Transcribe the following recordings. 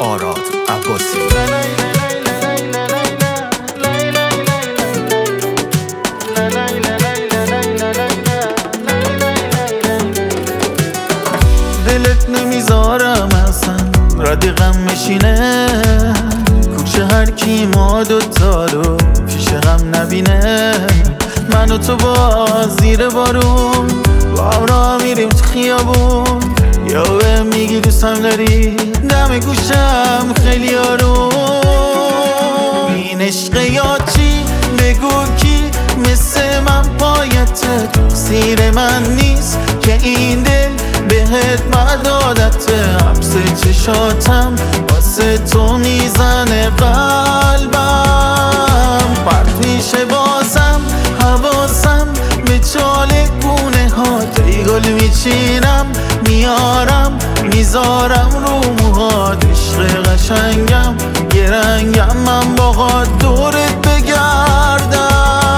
آراد عباسی. دلت نمیذارم اصلا ردیقم میشینه، کوچه هر کی ما دوتا رو پیش غم نبینه. من و تو با زیر بارون با هم راه میریم تو خیابون، یا به میگی دوستم داری دم گوشم خیلی آروم. این عشق یا چی بگو کی مثل من پایته، تقصیر من نیست که این دل بهت مدادته. حبس چشاتم واسه تو میزنه قلبم، پرت میشه بازم حواسم به چاله گونه ها. تی گل میچینم میارم میذارم رو موهات، عشق قشنگم یه رنگم من باهات دورت بگردم.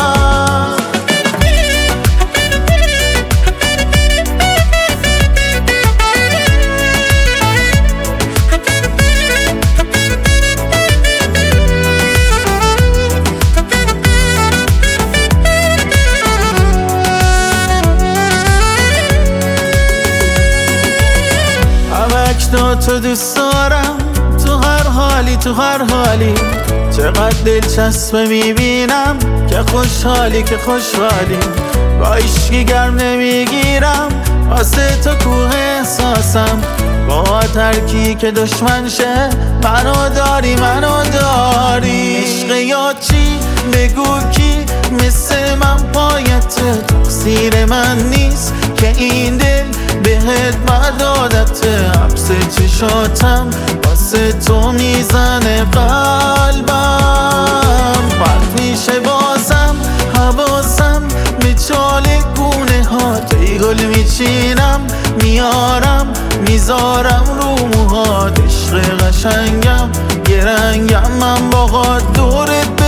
تو دوست دارم تو هر حالی تو هر حالی، چقدر دلچسبه میبینم که خوشحالی که خوشحالی. با عشقی گرم نمیگیرم واسه تو کوه احساسم، با ترکی که دشمن شه منو داری منو داری. عشق یا چی بگو کی مثل من پایته، تقصیر من نیست که این دل بهت مدادته. حبس چشاتم واسه تو میزنه قلبم، پرت میشه بازم حواسم به چاله گونه ها. تی گل میچینم میارم میذارم رو موهات، عشق قشنگم یه رنگم من باهات دورت